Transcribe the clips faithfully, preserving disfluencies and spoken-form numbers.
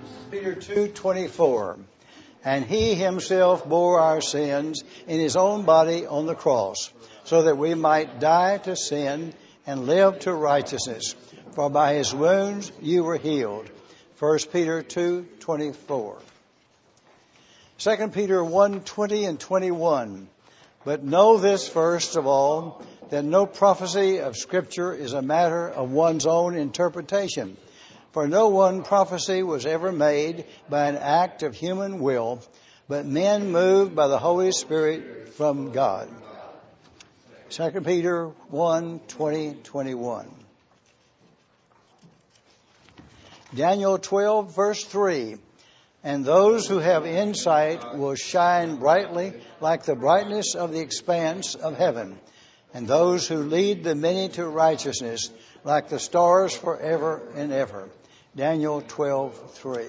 Peter two twenty-four. And he himself bore our sins in his own body on the cross, so that we might die to sin and live to righteousness. For by his wounds you were healed. First Peter two twenty-four. Second Peter one twenty and twenty-one. But know this first of all, that no prophecy of Scripture is a matter of one's own interpretation. For no one prophecy was ever made by an act of human will, but men moved by the Holy Spirit from God. Second Peter one twenty, twenty-one. Daniel twelve, verse three. And those who have insight will shine brightly like the brightness of the expanse of heaven, and those who lead the many to righteousness like the stars forever and ever. Daniel twelve, three.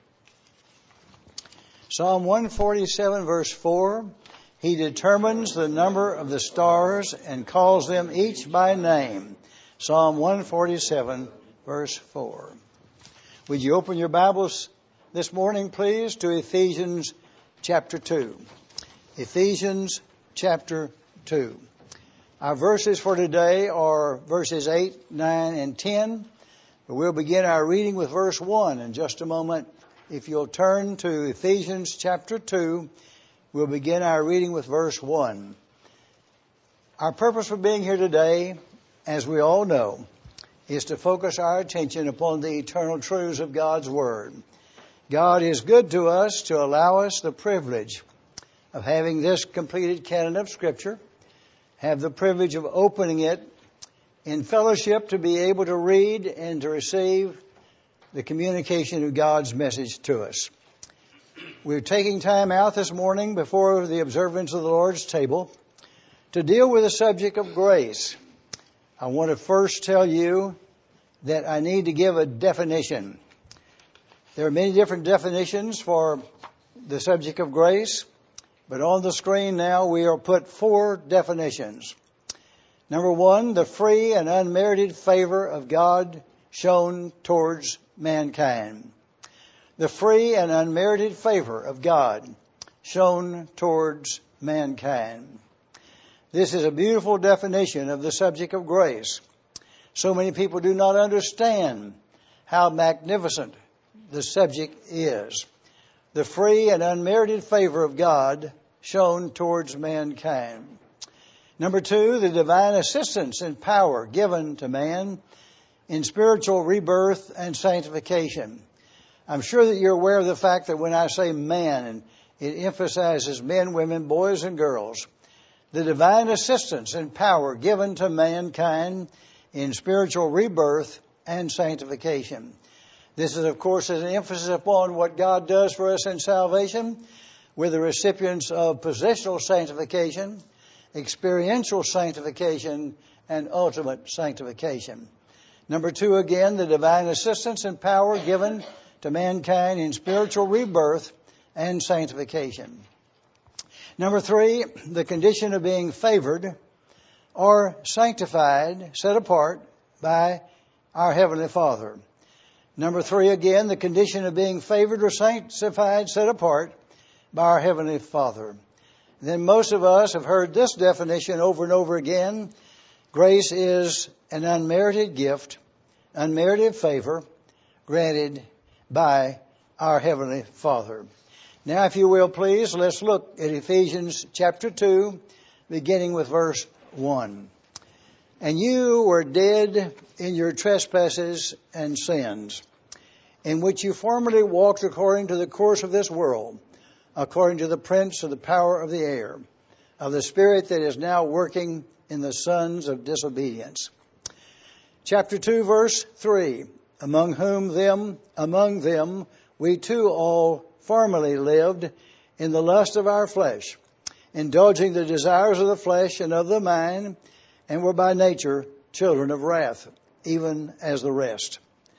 Psalm one forty-seven, verse four. He determines the number of the stars and calls them each by name. Psalm one forty-seven, verse four. Would you open your Bibles this morning, please, to Ephesians chapter two. Ephesians chapter two. Our verses for today are verses eight, nine, and ten. We'll begin our reading with verse one in just a moment. If you'll turn to Ephesians chapter two, we'll begin our reading with verse one. Our purpose for being here today, as we all know, is to focus our attention upon the eternal truths of God's Word. God is good to us to allow us the privilege of having this completed canon of Scripture, have the privilege of opening it in fellowship to be able to read and to receive the communication of God's message to us. We're taking time out this morning before the observance of the Lord's table to deal with the subject of grace. I want to first tell you that I need to give a definition. There are many different definitions for the subject of grace, but on the screen now we are put four definitions. Number one, the free and unmerited favor of God shown towards mankind. The free and unmerited favor of God shown towards mankind. This is a beautiful definition of the subject of grace. So many people do not understand how magnificent the subject is. The free and unmerited favor of God shown towards mankind. Number two, the divine assistance and power given to man in spiritual rebirth and sanctification. I'm sure that you're aware of the fact that when I say man, and it emphasizes men, women, boys, and girls, the divine assistance and power given to mankind in spiritual rebirth and sanctification. This is, of course, an emphasis upon what God does for us in salvation. We're the recipients of positional sanctification, experiential sanctification, and ultimate sanctification. Number two, again, the divine assistance and power given to mankind in spiritual rebirth and sanctification. Number three, the condition of being favored or sanctified, set apart by our Heavenly Father. Number three, again, the condition of being favored or sanctified, set apart by our Heavenly Father. Then most of us have heard this definition over and over again. Grace is an unmerited gift, unmerited favor granted by our Heavenly Father. Now, if you will, please, let's look at Ephesians chapter two, beginning with verse one. And you were dead in your trespasses and sins, in which you formerly walked according to the course of this world, according to the prince of the power of the air, of the spirit that is now working in the sons of disobedience. Chapter two, verse three. Among whom them, among them, we too all formerly lived in the lust of our flesh, indulging the desires of the flesh and of the mind, and were by nature children of wrath, even as the rest.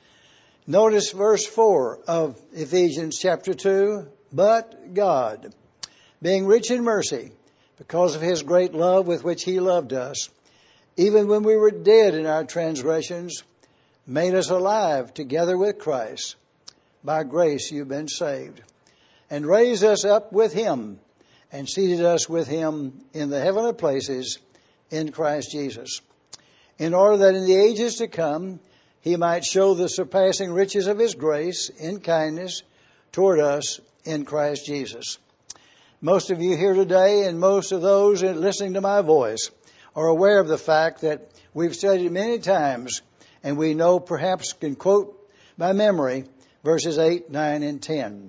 Notice verse four of Ephesians chapter two. But God, being rich in mercy, because of his great love with which he loved us, even when we were dead in our transgressions, made us alive together with Christ. by grace you've been saved, and raised us up with Him, and seated us with Him in the heavenly places in Christ Jesus, in order that in the ages to come He might show the surpassing riches of His grace in kindness toward us in Christ Jesus. Most of you here today, and most of those listening to my voice, are aware of the fact that we've studied many times, and we know, perhaps can quote by memory, verses eight, nine, and ten.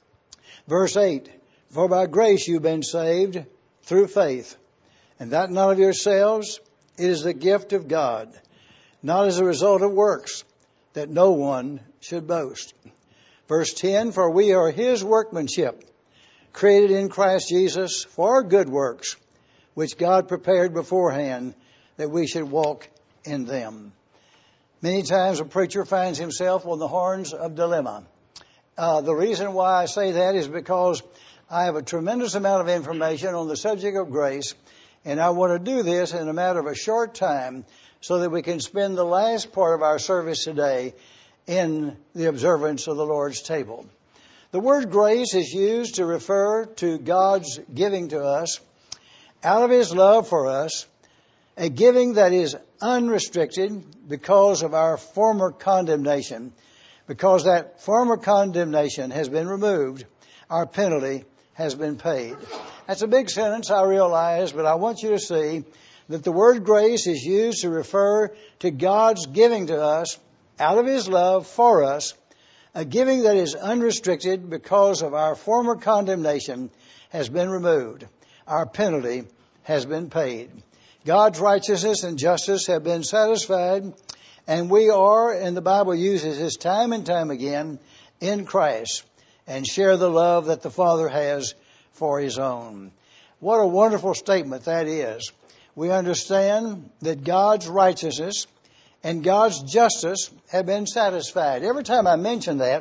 Verse eight, for by grace you've been saved through faith, and that not of yourselves, it is the gift of God, not as a result of works, that no one should boast. Verse ten, for we are His workmanship, created in Christ Jesus for good works, which God prepared beforehand that we should walk in them. Many times a preacher finds himself on the horns of dilemma. Uh, the reason why I say that is because I have a tremendous amount of information on the subject of grace, and I want to do this in a matter of a short time so that we can spend the last part of our service today in the observance of the Lord's table. The word grace is used to refer to God's giving to us out of His love for us, a giving that is unrestricted because of our former condemnation. Because that former condemnation has been removed, our penalty has been paid. That's a big sentence, I realize, but I want you to see that the word grace is used to refer to God's giving to us out of His love for us, a giving that is unrestricted because of our former condemnation has been removed. Our penalty has been paid. God's righteousness and justice have been satisfied, and we are, and the Bible uses this time and time again, in Christ, and share the love that the Father has for His own. What a wonderful statement that is. We understand that God's righteousness and God's justice have been satisfied. Every time I mention that,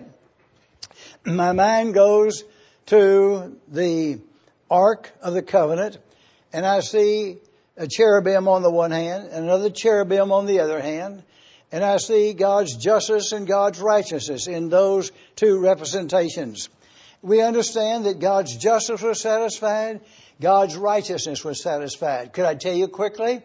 my mind goes to the Ark of the Covenant, and I see a cherubim on the one hand and another cherubim on the other hand, and I see God's justice and God's righteousness in those two representations. We understand that God's justice was satisfied, God's righteousness was satisfied. Could I tell you quickly?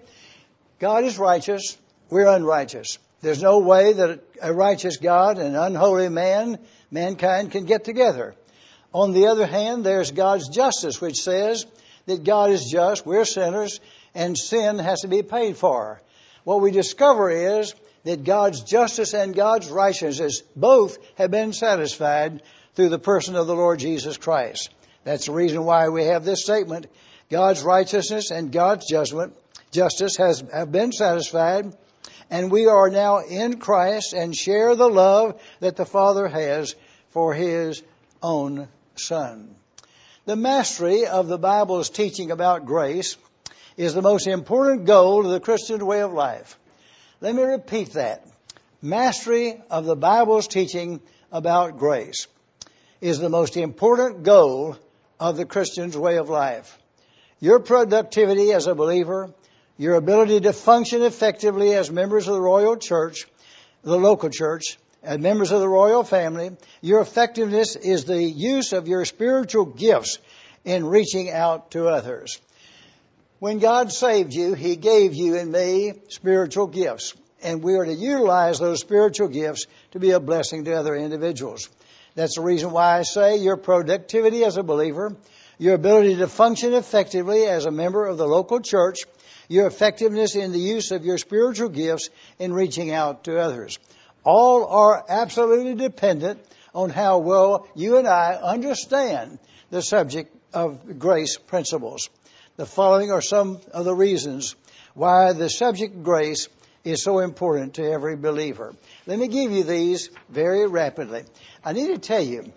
God is righteous, we're unrighteous. There's no way that a righteous God and an unholy man, mankind, can get together. On the other hand, there's God's justice, which says that God is just, we're sinners, and sin has to be paid for. What we discover is that God's justice and God's righteousness both have been satisfied through the person of the Lord Jesus Christ. That's the reason why we have this statement. God's righteousness and God's judgment, justice has have been satisfied, and we are now in Christ and share the love that the Father has for His own Son. The mastery of the Bible's teaching about grace is the most important goal of the Christian way of life. Let me repeat that. Mastery of the Bible's teaching about grace is the most important goal of the Christian's way of life. Your productivity as a believer, your ability to function effectively as members of the Royal Church, the local church, as members of the royal family, your effectiveness is the use of your spiritual gifts in reaching out to others. When God saved you, He gave you and me spiritual gifts, and we are to utilize those spiritual gifts to be a blessing to other individuals. That's the reason why I say your productivity as a believer, your ability to function effectively as a member of the local church, your effectiveness in the use of your spiritual gifts in reaching out to others. All are absolutely dependent on how well you and I understand the subject of grace principles. The following are some of the reasons why the subject of grace is so important to every believer. Let me give you these very rapidly. I need to tell you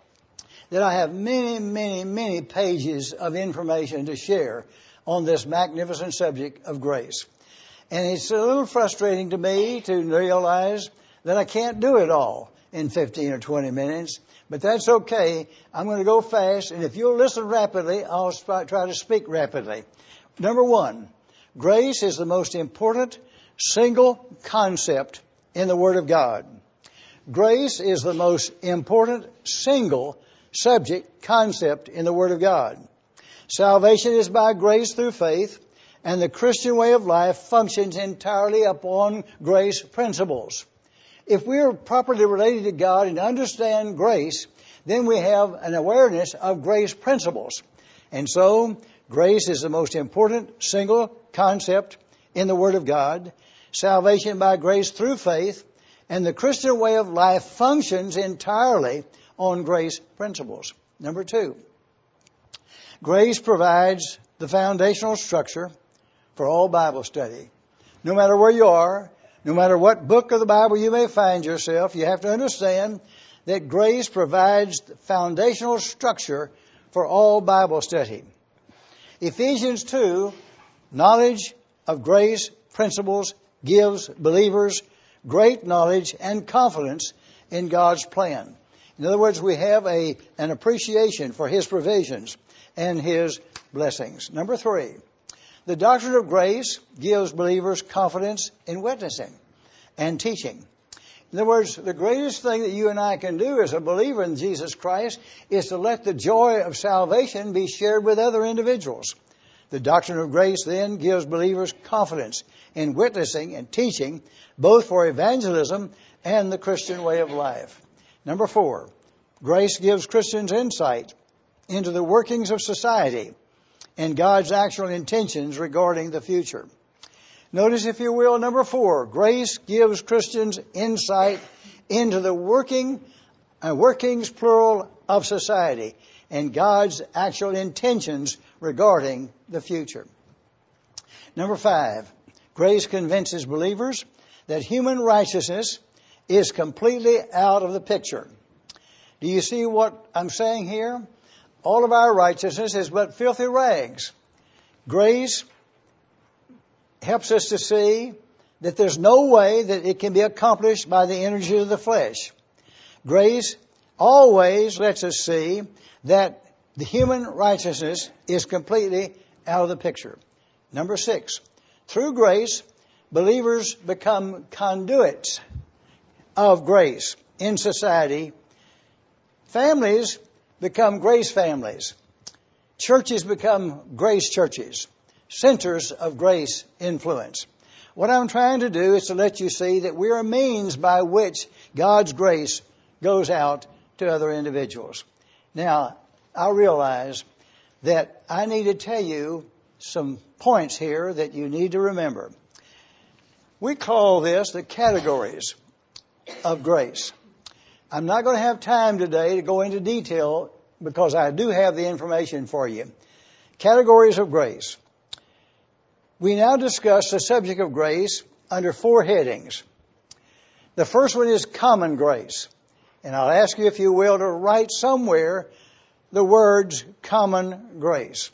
that I have many, many, many pages of information to share on this magnificent subject of grace. And it's a little frustrating to me to realize that I can't do it all in fifteen or twenty minutes. But that's okay. I'm going to go fast, and if you'll listen rapidly, I'll try to speak rapidly. Number one, grace is the most important single concept in the Word of God. Grace is the most important single subject concept in the Word of God. Salvation is by grace through faith, and the Christian way of life functions entirely upon grace principles. If we are properly related to God and understand grace, then we have an awareness of grace principles. And so, grace is the most important single concept in the Word of God. Salvation by grace through faith, and the Christian way of life functions entirely on grace principles. Number two, grace provides the foundational structure for all Bible study. No matter where you are, no matter what book of the Bible you may find yourself, you have to understand that grace provides the foundational structure for all Bible study. Ephesians two, knowledge of grace principles gives believers great knowledge and confidence in God's plan. In other words, we have a, an appreciation for His provisions and His blessings. Number three, the doctrine of grace gives believers confidence in witnessing and teaching. In other words, the greatest thing that you and I can do as a believer in Jesus Christ is to let the joy of salvation be shared with other individuals. The doctrine of grace then gives believers confidence in witnessing and teaching, both for evangelism and the Christian way of life. Number four, grace gives Christians insight into the workings of society and God's actual intentions regarding the future. Notice, if you will, number four, grace gives Christians insight into the working, uh, workings, plural, of society and God's actual intentions regarding the future. Number five, grace convinces believers that human righteousness is completely out of the picture. Do you see what I'm saying here? All of our righteousness is but filthy rags. Grace helps us to see that there's no way that it can be accomplished by the energy of the flesh. Grace always lets us see that the human righteousness is completely out of the picture. Number six, through grace, believers become conduits of grace in society. Families become grace families. Churches become grace churches, centers of grace influence. What I'm trying to do is to let you see that we are a means by which God's grace goes out to other individuals. Now, I realize that I need to tell you some points here that you need to remember. We call this the categories of grace. I'm not going to have time today to go into detail because I do have the information for you. Categories of grace. We now discuss the subject of grace under four headings. The first one is common grace. And I'll ask you, if you will, to write somewhere the words common grace.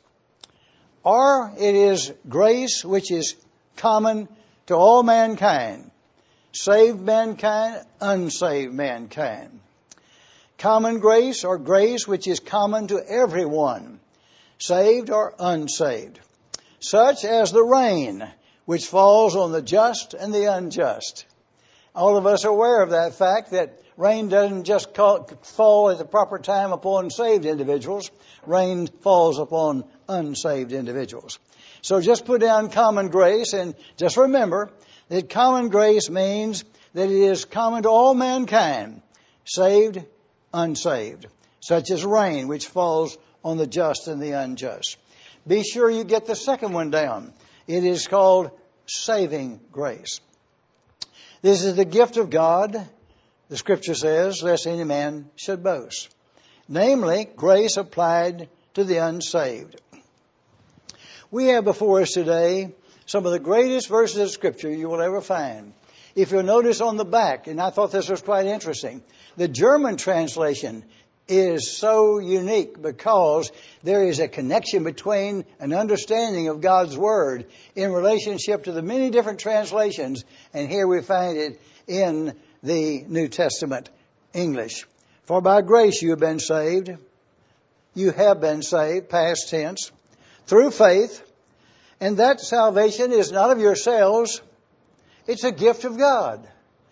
Or it is grace which is common to all mankind, saved mankind, unsaved mankind. Common grace or grace which is common to everyone, saved or unsaved, such as the rain which falls on the just and the unjust. All of us are aware of that fact, that rain doesn't just fall at the proper time upon saved individuals. Rain falls upon unsaved individuals. So just put down common grace, and just remember that common grace means that it is common to all mankind, saved, unsaved, such as rain which falls on the just and the unjust. Be sure you get the second one down. It is called saving grace. This is the gift of God, the Scripture says, lest any man should boast. Namely, grace applied to the unsaved. We have before us today some of the greatest verses of Scripture you will ever find. If you'll notice on the back, and I thought this was quite interesting, the German translation is so unique because there is a connection between an understanding of God's Word in relationship to the many different translations, and here we find it in the New Testament English. For by grace you have been saved. You have been saved, past tense, through faith, and that salvation is not of yourselves. It's a gift of God.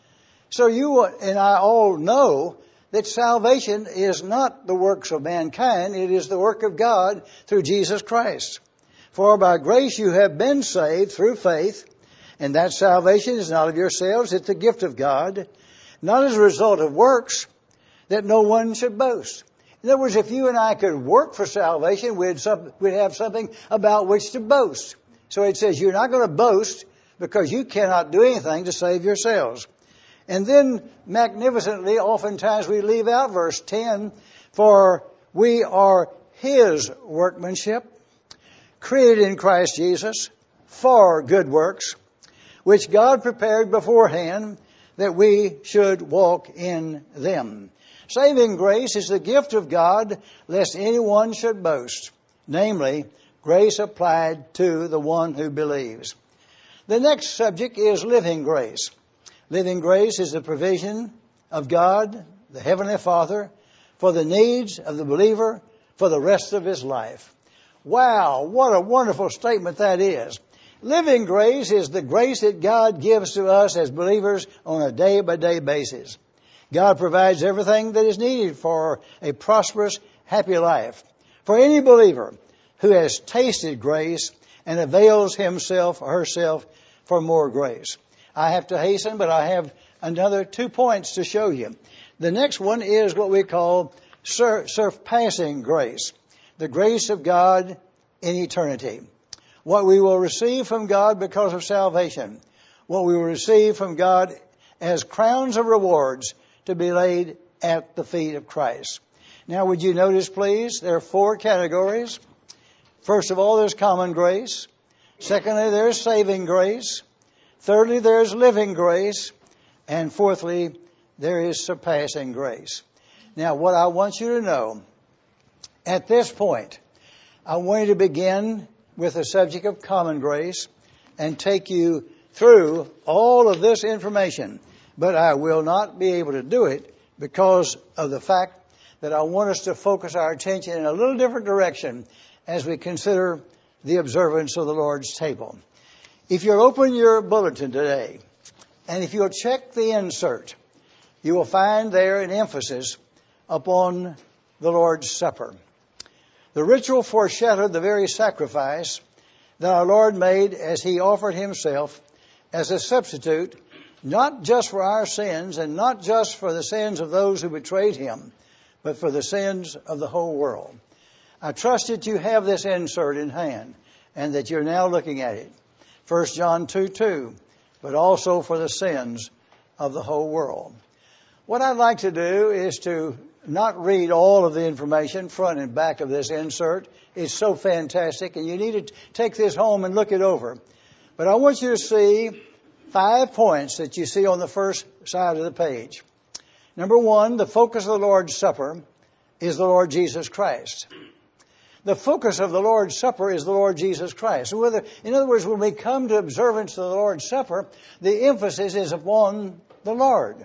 So you and I all know that salvation is not the works of mankind. It is the work of God through Jesus Christ. For by grace you have been saved through faith, and that salvation is not of yourselves, it's the gift of God, not as a result of works, that no one should boast. In other words, if you and I could work for salvation, we'd, some, we'd have something about which to boast. So it says you're not going to boast because you cannot do anything to save yourselves. And then, magnificently, oftentimes we leave out verse ten, for we are His workmanship, created in Christ Jesus for good works, which God prepared beforehand that we should walk in them. Saving grace is the gift of God, lest anyone should boast, namely, grace applied to the one who believes. The next subject is living grace. Living grace is the provision of God, the Heavenly Father, for the needs of the believer for the rest of his life. Wow, what a wonderful statement that is. Living grace is the grace that God gives to us as believers on a day-by-day basis. God provides everything that is needed for a prosperous, happy life. For any believer who has tasted grace and avails himself or herself for more grace. I have to hasten, but I have another two points to show you. The next one is what we call sur- surpassing grace. The grace of God in eternity. What we will receive from God because of salvation. What we will receive from God as crowns of rewards to be laid at the feet of Christ. Now, would you notice, please, there are four categories. First of all, there's common grace. Secondly, there's saving grace. Thirdly, there's living grace. And fourthly, there is surpassing grace. Now, what I want you to know, at this point, I want you to begin with the subject of common grace and take you through all of this information. But I will not be able to do it because of the fact that I want us to focus our attention in a little different direction as we consider the observance of the Lord's table. If you'll open your bulletin today, and if you'll check the insert, you will find there an emphasis upon the Lord's Supper. The ritual foreshadowed the very sacrifice that our Lord made as He offered Himself as a substitute, not just for our sins and not just for the sins of those who betrayed Him, but for the sins of the whole world. I trust that you have this insert in hand and that you're now looking at it. First John two two, but also for the sins of the whole world. What I'd like to do is to not read all of the information front and back of this insert. It's so fantastic, and you need to take this home and look it over. But I want you to see five points that you see on the first side of the page. Number one, the focus of the Lord's Supper is the Lord Jesus Christ. The focus of the Lord's Supper is the Lord Jesus Christ. So whether, in other words, when we come to observance of the Lord's Supper, the emphasis is upon the Lord.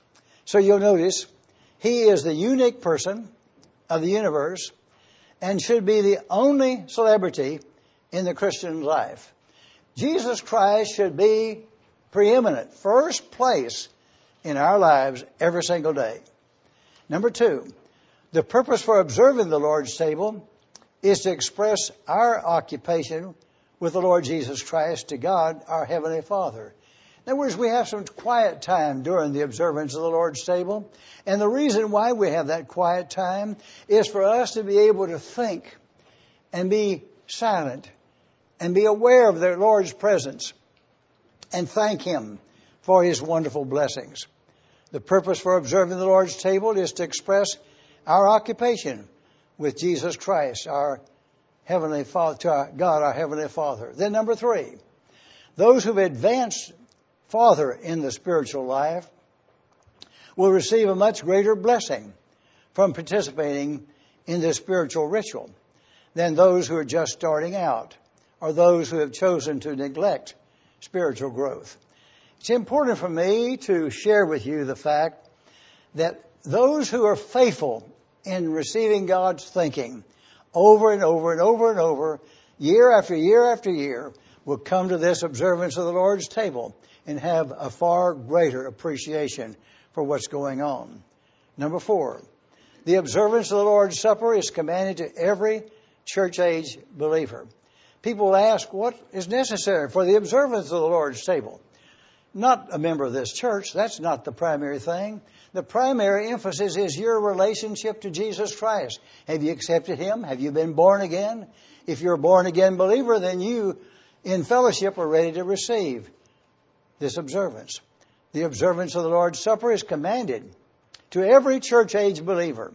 So you'll notice He is the unique person of the universe and should be the only celebrity in the Christian life. Jesus Christ should be preeminent, first place in our lives every single day. Number two, the purpose for observing the Lord's table is to express our occupation with the Lord Jesus Christ to God, our Heavenly Father. In other words, we have some quiet time during the observance of the Lord's table. And the reason why we have that quiet time is for us to be able to think and be silent and be aware of the Lord's presence and thank Him for His wonderful blessings. The purpose for observing the Lord's table is to express our occupation with Jesus Christ, our Heavenly Father, to our God, our Heavenly Father. Then number three, those who've advanced farther in the spiritual life will receive a much greater blessing from participating in this spiritual ritual than those who are just starting out or those who have chosen to neglect spiritual growth. It's important for me to share with you the fact that those who are faithful in receiving God's thinking over and over and over and over, year after year after year, will come to this observance of the Lord's table. and have a far greater appreciation for what's going on. Number four, the observance of the Lord's Supper is commanded to every church-age believer. People ask, what is necessary for the observance of the Lord's table? Not a member of this church. That's not the primary thing. The primary emphasis is your relationship to Jesus Christ. Have you accepted Him? Have you been born again? If you're a born-again believer, then you, in fellowship, are ready to receive this observance. The observance of the Lord's Supper is commanded to every church-age believer.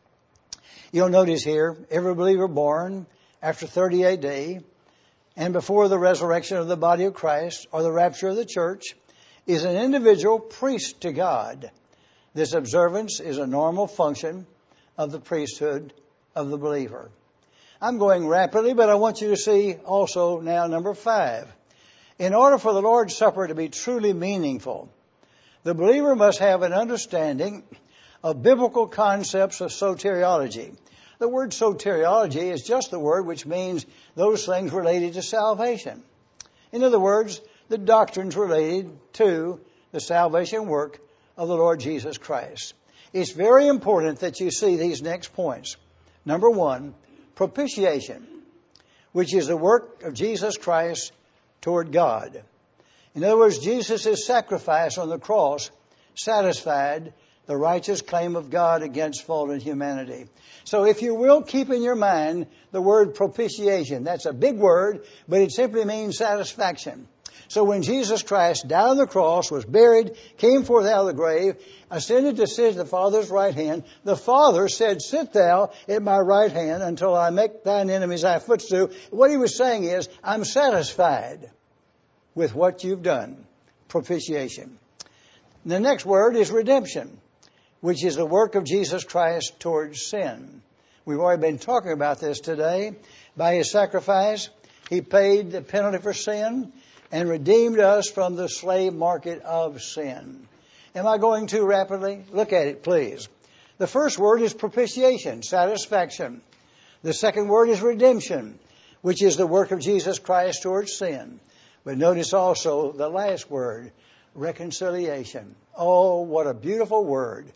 You'll notice here, every believer born after thirty A D and before the resurrection of the body of Christ or the rapture of the church is an individual priest to God. This observance is a normal function of the priesthood of the believer. I'm going rapidly, but I want you to see also now number five. In order for the Lord's Supper to be truly meaningful, the believer must have an understanding of biblical concepts of soteriology. The word soteriology is just the word which means those things related to salvation. In other words, the doctrines related to the salvation work of the Lord Jesus Christ. It's very important that you see these next points. Number one, propitiation, which is the work of Jesus Christ toward God. In other words, Jesus' sacrifice on the cross satisfied the righteous claim of God against fallen humanity. So if you will, keep in your mind the word propitiation. That's a big word, but it simply means satisfaction. So when Jesus Christ died on the cross, was buried, came forth out of the grave, ascended to sit at the Father's right hand, the Father said, sit thou at my right hand until I make thine enemies thy footstool. What he was saying is, I'm satisfied with what you've done. Propitiation. The next word is redemption, which is the work of Jesus Christ towards sin. We've already been talking about this today. By His sacrifice, He paid the penalty for sin and redeemed us from the slave market of sin. Am I going too rapidly? Look at it, please. The first word is propitiation, satisfaction. The second word is redemption, which is the work of Jesus Christ towards sin. But notice also the last word, reconciliation. Oh, what a beautiful word.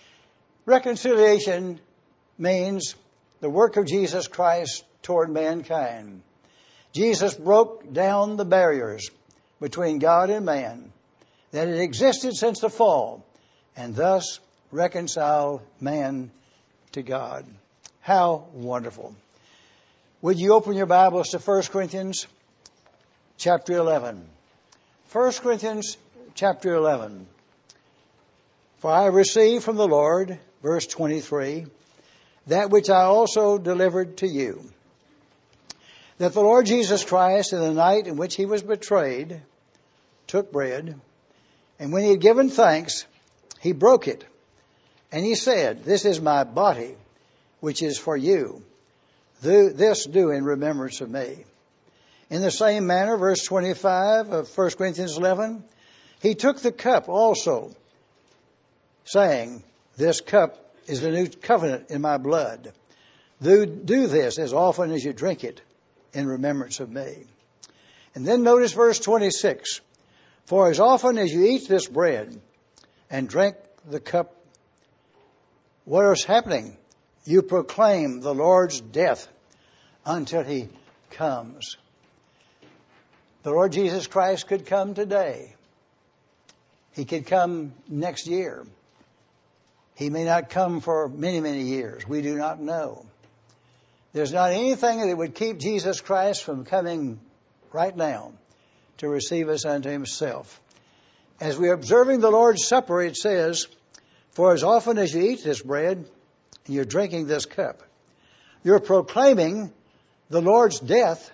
Reconciliation means the work of Jesus Christ toward mankind. Jesus broke down the barriers between God and man that had existed since the fall, and thus reconciled man to God. How wonderful. Would you open your Bibles to First Corinthians chapter eleven? First Corinthians chapter eleven. For I received from the Lord, verse twenty-three, that which I also delivered to you, that the Lord Jesus Christ, in the night in which He was betrayed, took bread, and when He had given thanks, He broke it, and He said, this is my body, which is for you. This do in remembrance of me. In the same manner, verse twenty-five of First Corinthians eleven, He took the cup also, saying, this cup is the new covenant in my blood. Do, do this as often as you drink it in remembrance of me. And then notice verse twenty-six. For as often as you eat this bread and drink the cup, what is happening? You proclaim the Lord's death until He comes. The Lord Jesus Christ could come today. He could come next year. He may not come for many, many years. We do not know. There's not anything that would keep Jesus Christ from coming right now to receive us unto Himself. As we're observing the Lord's Supper, it says, for as often as you eat this bread and you're drinking this cup, you're proclaiming the Lord's death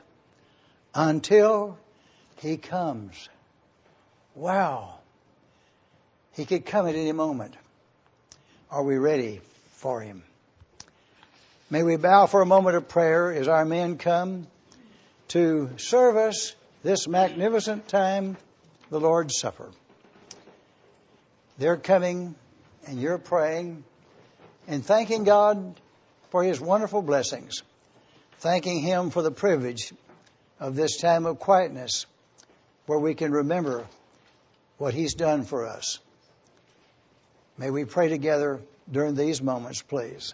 until He comes. Wow. He could come at any moment. Are we ready for Him? May we bow for a moment of prayer as our men come to serve us this magnificent time, the Lord's Supper. They're coming and you're praying and thanking God for His wonderful blessings, thanking Him for the privilege of this time of quietness where we can remember what He's done for us. May we pray together during these moments, please.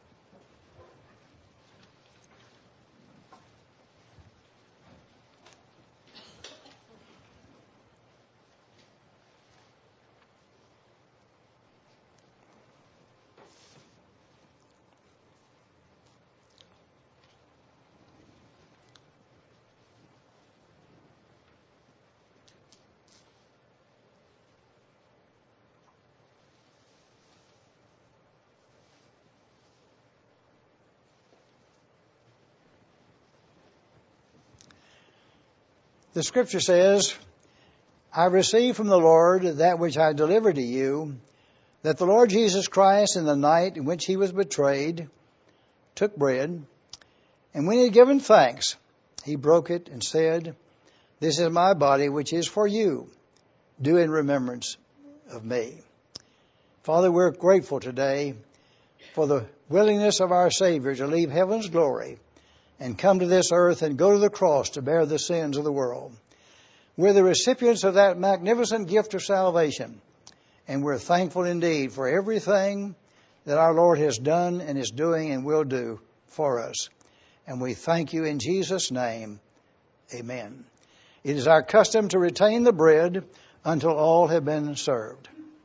The Scripture says, I received from the Lord that which I delivered to you, that the Lord Jesus Christ, in the night in which He was betrayed, took bread, and when He had given thanks, He broke it and said, This is my body, which is for you. Do in remembrance of me. Father, we're grateful today for the willingness of our Savior to leave heaven's glory and come to this earth and go to the cross to bear the sins of the world. We're the recipients of that magnificent gift of salvation, and we're thankful indeed for everything that our Lord has done and is doing and will do for us. And we thank you in Jesus' name. Amen. It is our custom to retain the bread until all have been served.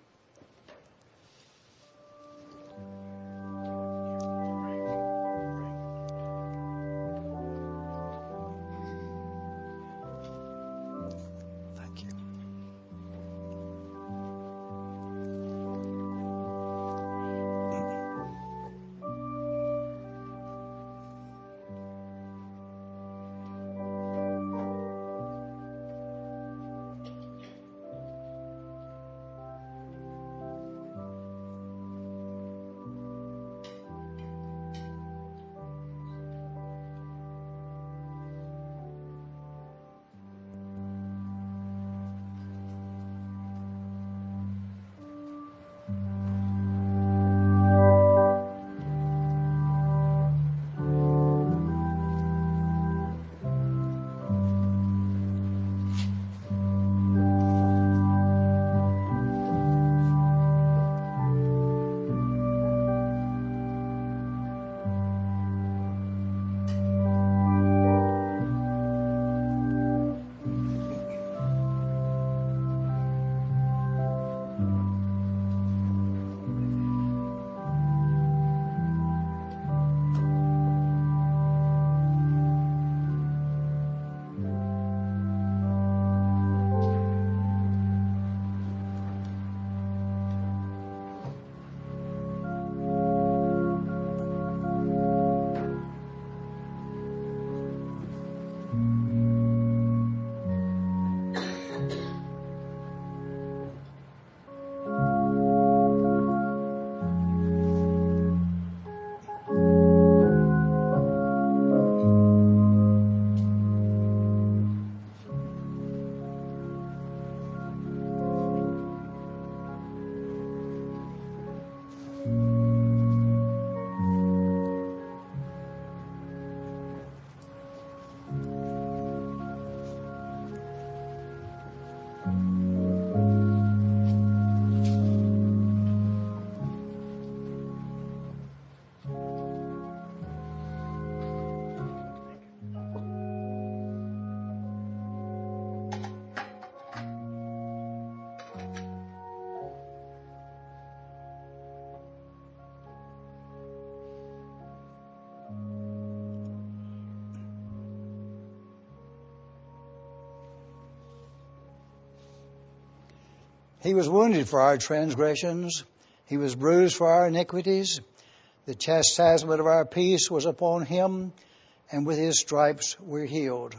He was wounded for our transgressions. He was bruised for our iniquities. The chastisement of our peace was upon Him, and with His stripes we're healed.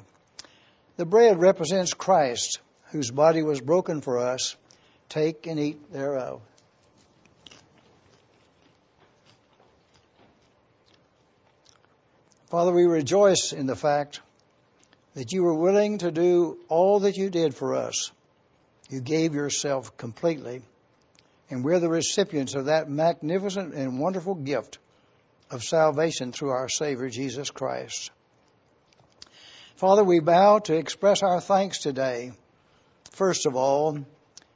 The bread represents Christ, whose body was broken for us. Take and eat thereof. Father, we rejoice in the fact that you were willing to do all that you did for us. You gave yourself completely, and we're the recipients of that magnificent and wonderful gift of salvation through our Savior, Jesus Christ. Father, we bow to express our thanks today, first of all,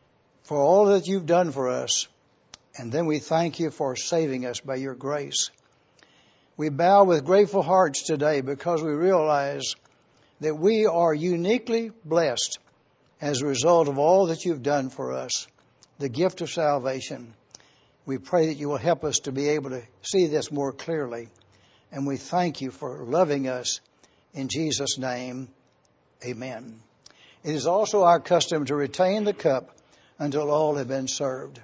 for all that you've done for us. And then we thank you for saving us by your grace. We bow with grateful hearts today because we realize that we are uniquely blessed as a result of all that you've done for us, the gift of salvation. We pray that you will help us to be able to see this more clearly. And we thank you for loving us. In Jesus' name, amen. It is also our custom to retain the cup until all have been served.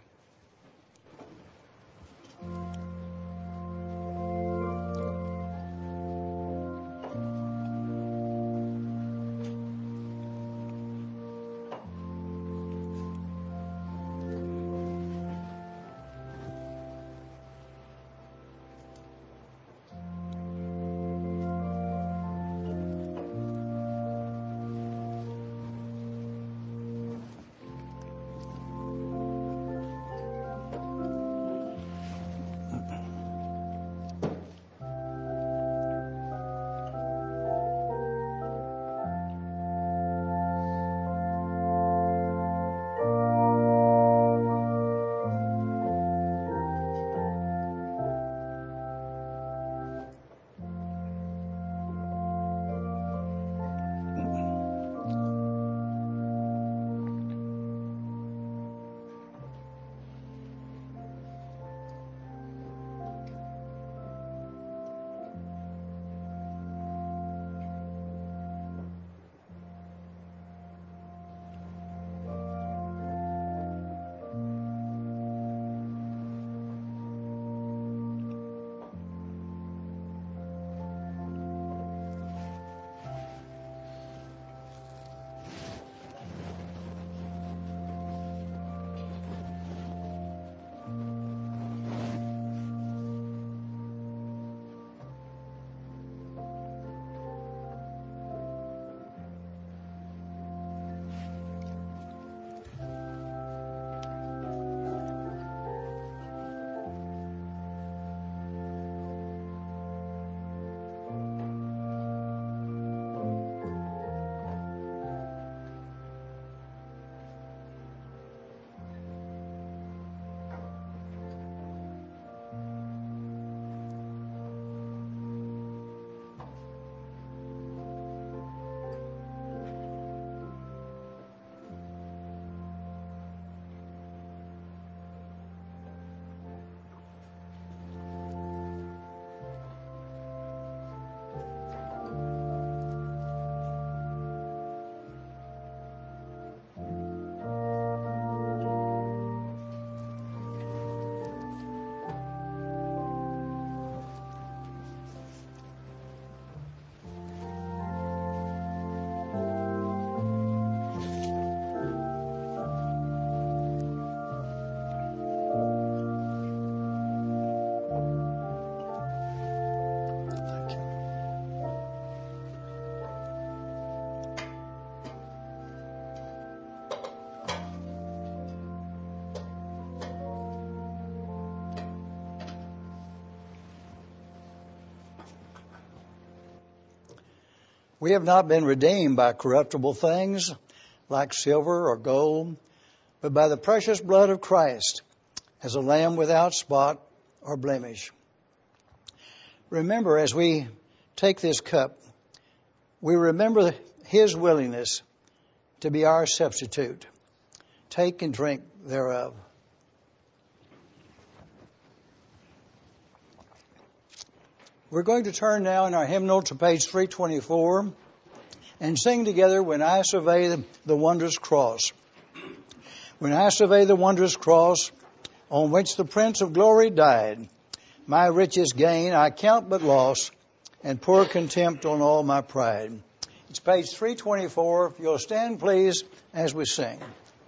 We have not been redeemed by corruptible things like silver or gold, but by the precious blood of Christ as a lamb without spot or blemish. Remember, as we take this cup, we remember his willingness to be our substitute. Take and drink thereof. We're going to turn now in our hymnal to page three twenty-four and sing together, When I Survey the, the Wondrous Cross. When I survey the wondrous cross on which the Prince of Glory died, my richest gain I count but loss and pour contempt on all my pride. It's page three twenty-four. If you'll stand, please, as we sing.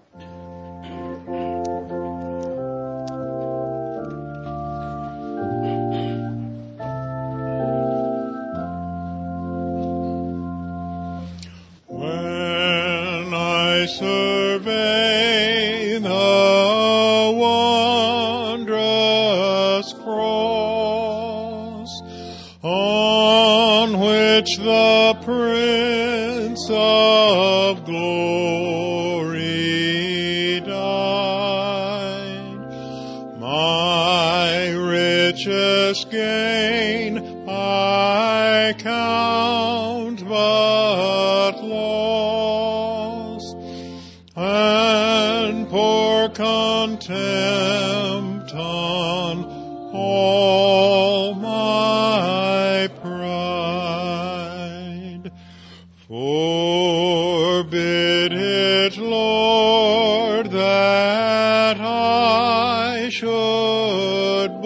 Survey the wondrous cross on which the Prince of Glory died. gain I count but loss, and pour contempt on all my pride. Forbid it, Lord, that I should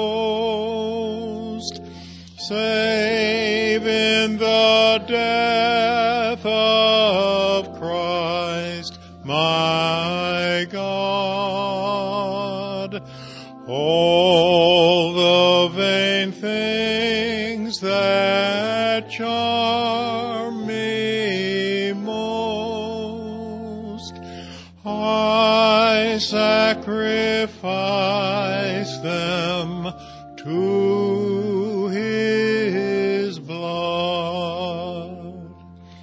boast, save in the death of Christ my God. All the vain things that charm me most, I sacrifice them to His blood.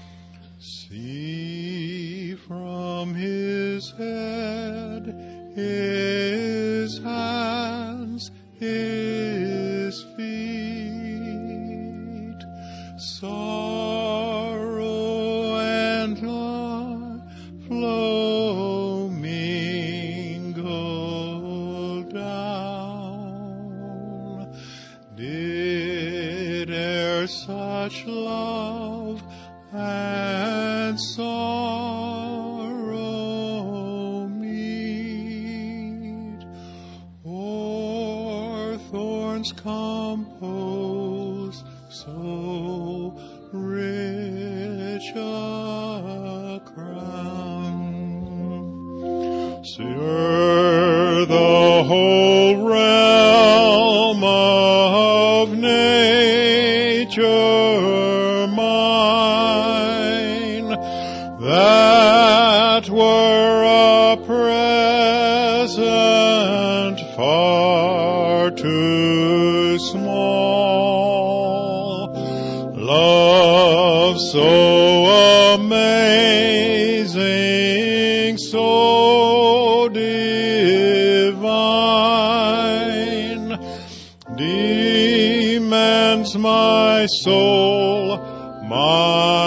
See from His head, His hands, His feet, sorrow and joy flow mingled down. Did e'er such love and sorrow meet, or thorns compose so rich a crown? Sure, the whole realm of nature mine, that were a present far too small. Love so amazing, so divine, demands my soul, my